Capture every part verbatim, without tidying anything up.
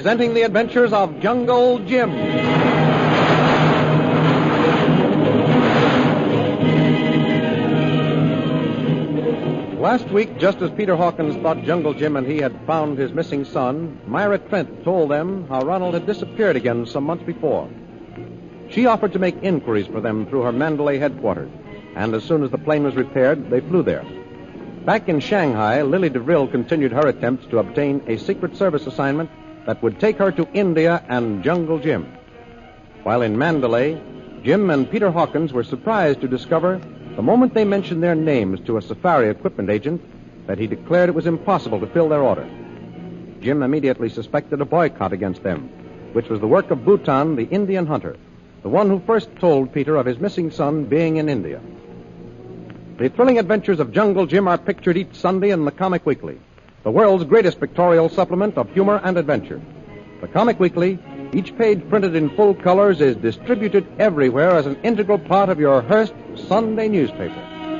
presenting the adventures of Jungle Jim. Last week, just as Peter Hawkins thought Jungle Jim and he had found his missing son, Myra Trent told them how Ronald had disappeared again some months before. She offered to make inquiries for them through her Mandalay headquarters, and as soon as the plane was repaired, they flew there. Back in Shanghai, Lily DeVril continued her attempts to obtain a Secret Service assignment that would take her to India and Jungle Jim. While in Mandalay, Jim and Peter Hawkins were surprised to discover, the moment they mentioned their names to a safari equipment agent, that he declared it was impossible to fill their order. Jim immediately suspected a boycott against them, which was the work of Bhutan, the Indian hunter, the one who first told Peter of his missing son being in India. The thrilling adventures of Jungle Jim are pictured each Sunday in the Comic Weekly, the world's greatest pictorial supplement of humor and adventure. The Comic Weekly, each page printed in full colors, is distributed everywhere as an integral part of your Hearst Sunday newspaper.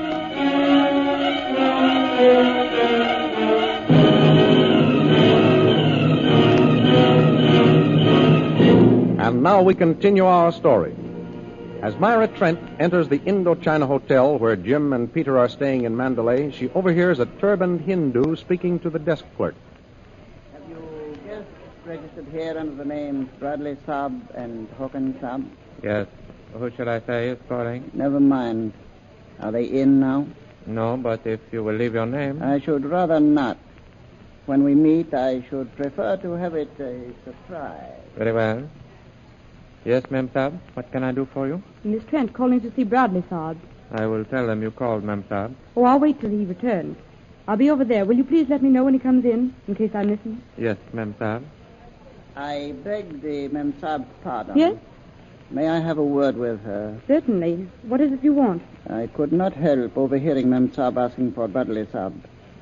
And now we continue our story. As Myra Trent enters the Indochina Hotel where Jim and Peter are staying in Mandalay, she overhears a turbaned Hindu speaking to the desk clerk. Have you guests registered here under the names Bradley Saab and Hawkins Saab? Yes. Who should I say is calling? Never mind. Are they in now? No, but if you will leave your name. I should rather not. When we meet, I should prefer to have it a surprise. Very well. Yes, Ma'am Saab, what can I do for you? Miss Trent calling to see Bradley Saab. I will tell them you called, Ma'am Saab. Oh, I'll wait till he returns. I'll be over there. Will you please let me know when he comes in, in case I miss him? Yes, Ma'am Saab. I beg the Ma'am Saab's pardon. Yes? May I have a word with her? Certainly. What is it you want? I could not help overhearing Ma'am Saab asking for Bradley Saab.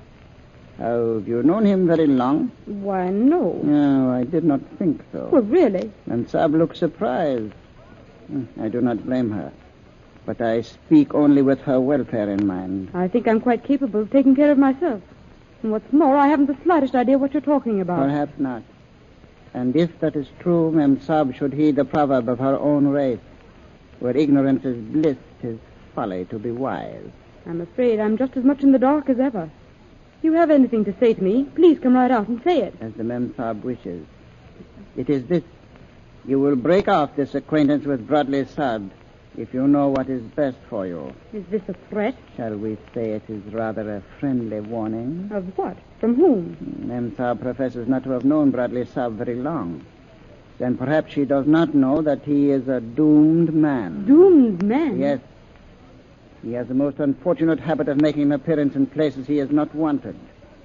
Have you known him very long? Why, no. No, I did not think so. Well, really? And Saab looked surprised. I do not blame her. But I speak only with her welfare in mind. I think I'm quite capable of taking care of myself. And what's more, I haven't the slightest idea what you're talking about. Perhaps not. And if that is true, Ma'am Saab should heed the proverb of her own race, where ignorance is bliss, 'tis folly to be wise. I'm afraid I'm just as much in the dark as ever. If you have anything to say to me, please come right out and say it. As the Ma'am Saab wishes. It is this. You will break off this acquaintance with Bradley Saab if you know what is best for you. Is this a threat? Shall we say it is rather a friendly warning? Of what? From whom? Ma'am Saab professes not to have known Bradley Saab very long. Then perhaps she does not know that he is a doomed man. Doomed man? Yes. He has the most unfortunate habit of making an appearance in places he is not wanted.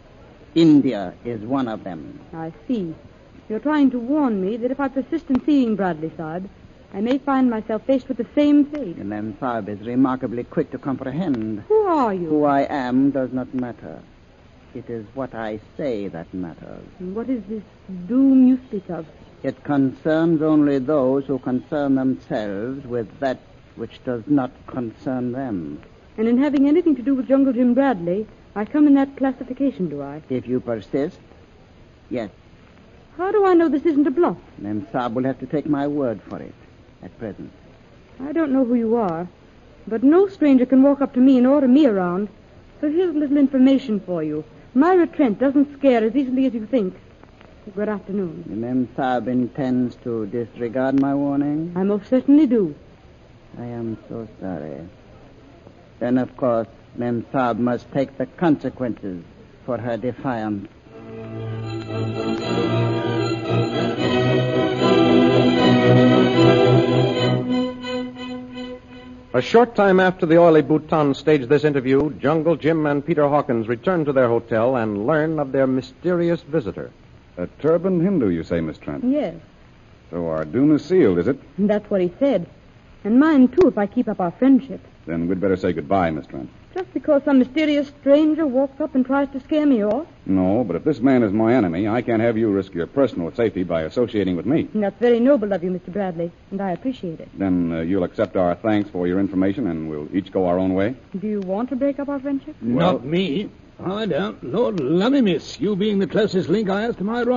India is one of them. I see. You're trying to warn me that if I persist in seeing Bradley Saab, I may find myself faced with the same fate. And Ma'am Saab is remarkably quick to comprehend. Who are you? Who I am does not matter. It is what I say that matters. And what is this doom you speak of? It concerns only those who concern themselves with that which does not concern them. And in having anything to do with Jungle Jim Bradley, I come in that classification, do I? If you persist, yes. How do I know this isn't a bluff? Ma'am Saab will have to take my word for it at present. I don't know who you are, but no stranger can walk up to me and order me around. So here's a little information for you. Myra Trent doesn't scare as easily as you think. Good afternoon. Ma'am Saab intends to disregard my warning? I most certainly do. I am so sorry. Then, of course, Ma'am Saab must take the consequences for her defiance. A short time after the oily Bhutan staged this interview, Jungle Jim and Peter Hawkins return to their hotel and learn of their mysterious visitor. A turbaned Hindu, you say, Miss Trent? Yes, So our doom is sealed, is it? that's what he said. And mine, too, if I keep up our friendship. Then we'd better say goodbye, Miss Trent. Just because some mysterious stranger walks up and tries to scare me off? No, but if this man is my enemy, I can't have you risk your personal safety by associating with me. And that's very noble of you, Mister Bradley, and I appreciate it. Then uh, you'll accept our thanks for your information, and we'll each go our own way? Do you want to break up our friendship? Not me. I don't. Lord love me, miss. You being the closest link I has to my Ronnie.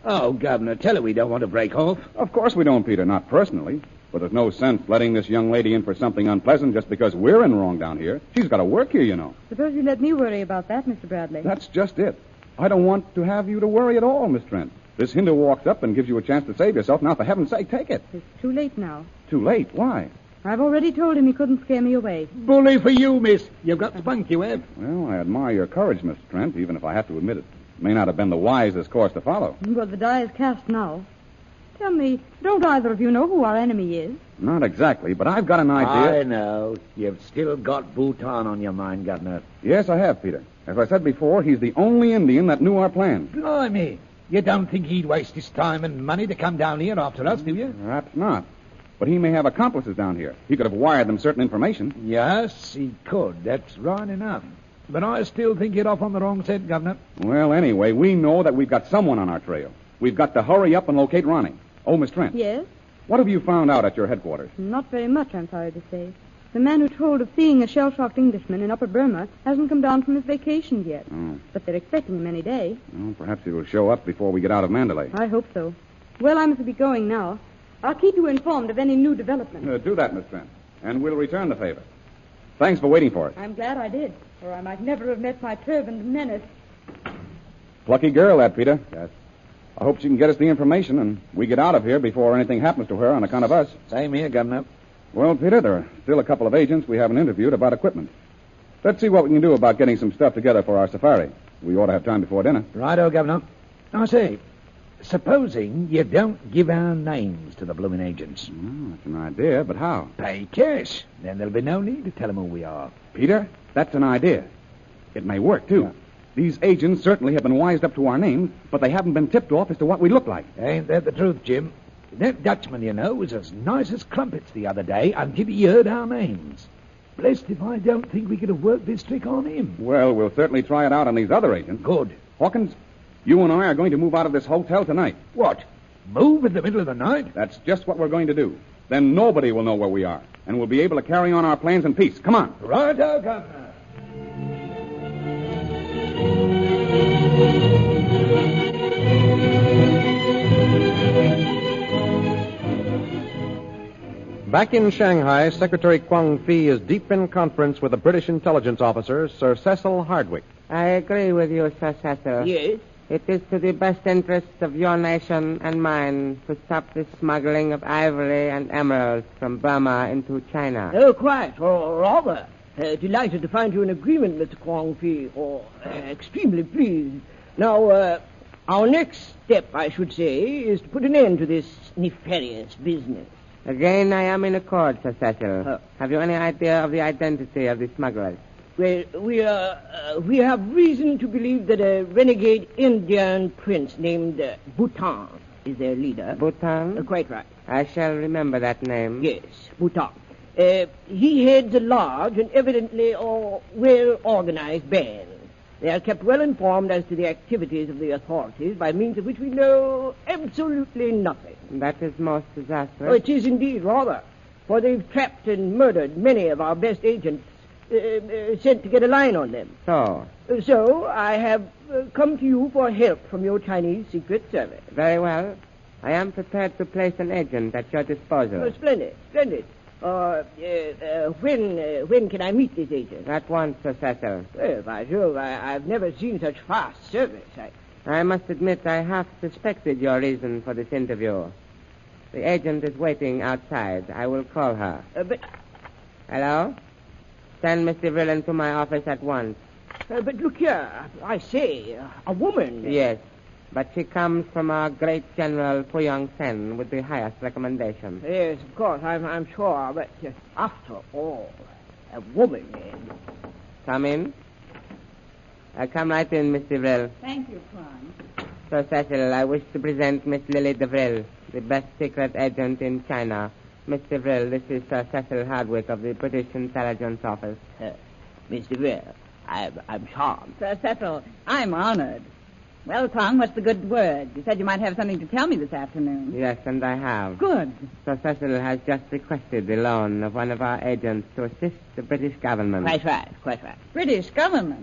Oh, Governor, tell her we don't want to break off. Of course we don't, Peter, not personally. But there's no sense letting this young lady in for something unpleasant just because we're in wrong down here. She's got to work here, you know. Suppose you let me worry about that, Mister Bradley. That's just it. I don't want to have you to worry at all, Miss Trent. This Hindu walks up and gives you a chance to save yourself. Now, for heaven's sake, take it. It's too late now. Too late? Why? I've already told him he couldn't scare me away. Bully for you, miss. You've got spunk, you have. Well, I admire your courage, Miss Trent, even if I have to admit it. It may not have been the wisest course to follow. Well, the die is cast now. Tell me, don't either of you know who our enemy is? Not exactly, but I've got an idea. I know. You've still got Bhutan on your mind, Governor. Yes, I have, Peter. As I said before, he's the only Indian that knew our plans. Blimey. You don't think he'd waste his time and money to come down here after us, do you? Perhaps not. But he may have accomplices down here. He could have wired them certain information. Yes, he could. That's right enough. But I still think you're off on the wrong scent, Governor. Well, anyway, we know that we've got someone on our trail. We've got to hurry up and locate Ronnie. Oh, Miss Trent. Yes? What have you found out at your headquarters? Not very much, I'm sorry to say. The man who told of seeing a shell-shocked Englishman in Upper Burma hasn't come down from his vacation yet. Oh. But they're expecting him any day. Well, perhaps he will show up before we get out of Mandalay. I hope so. Well, I must be going now. I'll keep you informed of any new developments. Uh, do that, Miss Trent, and we'll return the favor. Thanks for waiting for us. I'm glad I did, or I might never have met my turbaned menace. Plucky girl, that, Peter. Yes. I hope she can get us the information, and we get out of here before anything happens to her on account of us. Same here, Governor. Well, Peter, there are still a couple of agents we haven't interviewed about equipment. Let's see what we can do about getting some stuff together for our safari. We ought to have time before dinner. Righto, Governor. I say, supposing you don't give our names to the blooming agents. Oh, that's an idea, but how? Pay cash. Then there'll be no need to tell them who we are. Peter, that's an idea. It may work, too. Yeah. These agents certainly have been wised up to our names, but they haven't been tipped off as to what we look like. Ain't that the truth, Jim? That Dutchman, you know, was as nice as crumpets the other day until he heard our names. Blessed if I don't think we could have worked this trick on him. Well, we'll certainly try it out on these other agents. Good. Hawkins, you and I are going to move out of this hotel tonight. What? Move in the middle of the night? That's just what we're going to do. Then nobody will know where we are, and we'll be able to carry on our plans in peace. Come on. Righto, Governor. Back in Shanghai, Secretary Kwang Fee is deep in conference with the British intelligence officer, Sir Cecil Hardwick. I agree with you, Sir Cecil. Yes? It is to the best interests of your nation and mine to stop the smuggling of ivory and emeralds from Burma into China. Oh, quite, or rather. Uh, delighted to find you in agreement, Mister Kwang Fee, or uh, extremely pleased. Now, uh, our next step, I should say, is to put an end to this nefarious business. Again, I am in accord, Sir Cecil. Uh, have you any idea of the identity of the smugglers? Well, we, uh, uh, we have reason to believe that a renegade Indian prince named uh, Bhutan is their leader. Bhutan? Uh, quite right. I shall remember that name. Yes, Bhutan. Uh, he heads a large and evidently uh, well-organized band. They are kept well informed as to the activities of the authorities, by means of which we know absolutely nothing. That is most disastrous. Oh, it is indeed, rather. For they've trapped and murdered many of our best agents uh, uh, sent to get a line on them. So? Uh, so, I have uh, come to you for help from your Chinese Secret Service. Very well. I am prepared to place an agent at your disposal. Oh, splendid, splendid. Uh, uh, uh, when uh, when can I meet this agent? At once, Sir Cecil. Well, by Jove, I, I've never seen such fast service. I... I must admit I half suspected your reason for this interview. The agent is waiting outside. I will call her. Uh, but... Hello? Send Miss DeVille into my office at once. Uh, but look here, I say, uh, a woman... Yes, but she comes from our great General Fuyang Sen with the highest recommendation. Yes, of course, I'm, I'm sure, but uh, after all, a woman... Uh... Come in. Uh, come right in, Miss DeVille. Thank you, Kwan. Sir Cecil, I wish to present Miss Lily DeVille, the best secret agent in China. Miss DeVille, this is Sir Cecil Hardwick of the British Intelligence Office. Uh, Miss DeVille, I'm, I'm charmed. Sir Cecil, I'm honored. Well, Kwang, what's the good word? You said you might have something to tell me this afternoon. Yes, and I have. Good. Sir Cecil has just requested the loan of one of our agents to assist the British government. Quite right, quite right. British government?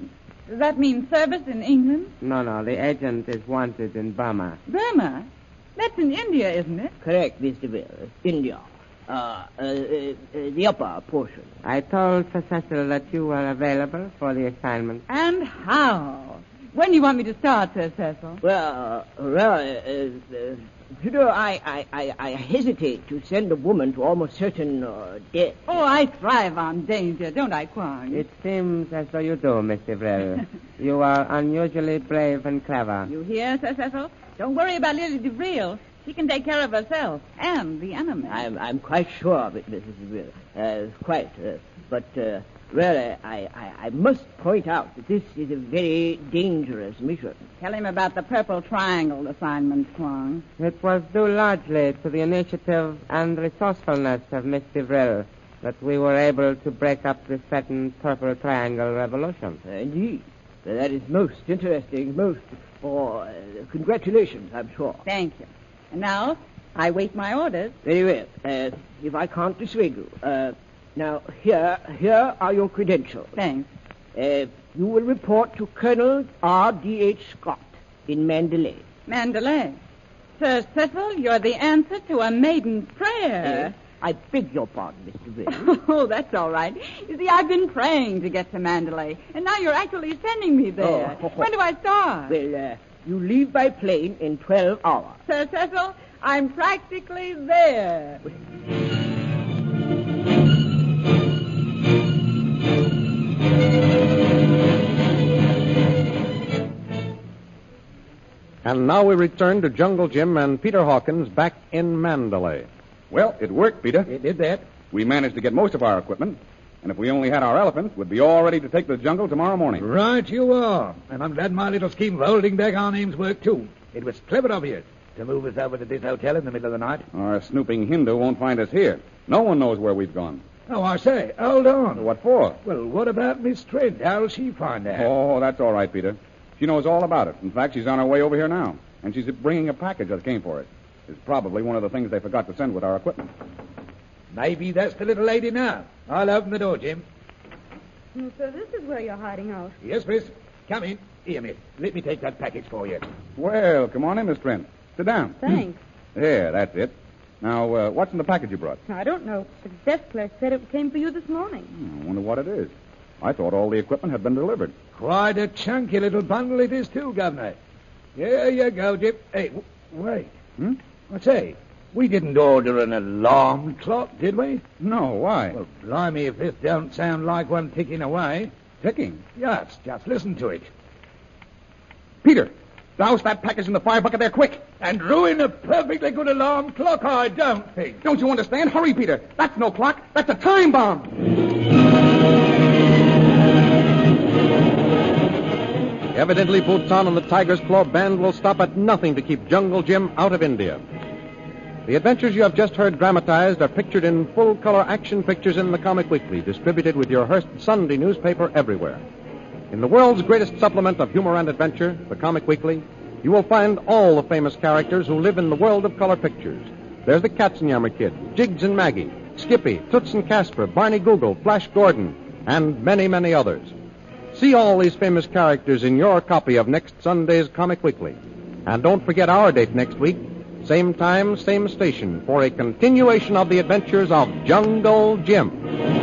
Does that mean service in England? No, no, the agent is wanted in Burma. Burma? That's in India, isn't it? Correct, Mister Will. India. Uh, uh, uh, uh, the upper portion. I told Sir Cecil that you were available for the assignment. And how? When do you want me to start, Sir Cecil? Well, uh, well, uh, uh, you know, I, I, I, I hesitate to send a woman to almost certain uh, death. Oh, I thrive on danger, don't I, Kwong? It seems as though you do, Miss Devril. You are unusually brave and clever. You hear, Sir Cecil? Don't worry about Lily DeVril. She can take care of herself and the enemy. I'm, I'm quite sure of it, Missus DeVril. Uh, quite. Uh, but, uh, really, I, I, I must point out that this is a very dangerous mission. Tell him about the Purple Triangle assignment, Kwong. It was due largely to the initiative and resourcefulness of Miss Devril that we were able to break up the second Purple Triangle revolution. Uh, indeed. Uh, that is most interesting, most... Oh, uh, congratulations, I'm sure. Thank you. And now, I wait my orders. Very well. Uh, if I can't dissuade you. Uh, now, here, here are your credentials. Thanks. Uh, you will report to Colonel R D H Scott in Mandalay. Mandalay. Sir Cecil, you're the answer to a maiden's prayer. Uh, I beg your pardon, Mister Will. Oh, that's all right. You see, I've been praying to get to Mandalay, and now you're actually sending me there. Oh. When do I start? Well, uh, you leave by plane in twelve hours. Sir Cecil, I'm practically there. And now we return to Jungle Jim and Peter Hawkins back in Mandalay. Well, it worked, Peter. It did that. We managed to get most of our equipment. And if we only had our elephants, we'd be all ready to take the jungle tomorrow morning. Right you are. And I'm glad my little scheme of holding back our names worked, too. It was clever of you to move us over to this hotel in the middle of the night. Our snooping Hindu won't find us here. No one knows where we've gone. Oh, I say, hold on. What for? Well, what about Miss Trent? How'll she find out? Oh, that's all right, Peter. She knows all about it. In fact, she's on her way over here now. And she's bringing a package that came for us. It's probably one of the things they forgot to send with our equipment. Maybe that's the little lady now. I'll open the door, Jim. Mm, so this is where you're hiding out. Yes, miss. Come in. Here, miss. Let me take that package for you. Well, come on in, Miss Trent. Sit down. Thanks. There, that's it. Now, uh, what's in the package you brought? I don't know. The desk clerk said it came for you this morning. Hmm, I wonder what it is. I thought all the equipment had been delivered. Quite a chunky little bundle it is, too, Governor. Here you go, Jim. Hey, w- wait. Hmm? I say, we didn't order an alarm clock, did we? No, why? Well, blimey, if this don't sound like one ticking away. Ticking. Yes, just listen to it. Peter, douse that package in the fire bucket there, quick. And ruin a perfectly good alarm clock, I don't think. Don't you understand? Hurry, Peter. That's no clock. That's a time bomb. Evidently, Bhutan and the Tiger's Claw Band will stop at nothing to keep Jungle Jim out of India. The adventures you have just heard dramatized are pictured in full-color action pictures in the Comic Weekly, distributed with your Hearst Sunday newspaper everywhere. In the world's greatest supplement of humor and adventure, the Comic Weekly, you will find all the famous characters who live in the world of color pictures. There's the Katzenjammer Kid, Jiggs and Maggie, Skippy, Toots and Casper, Barney Google, Flash Gordon, and many, many others. See all these famous characters in your copy of next Sunday's Comic Weekly. And don't forget our date next week, same time, same station, for a continuation of the adventures of Jungle Jim.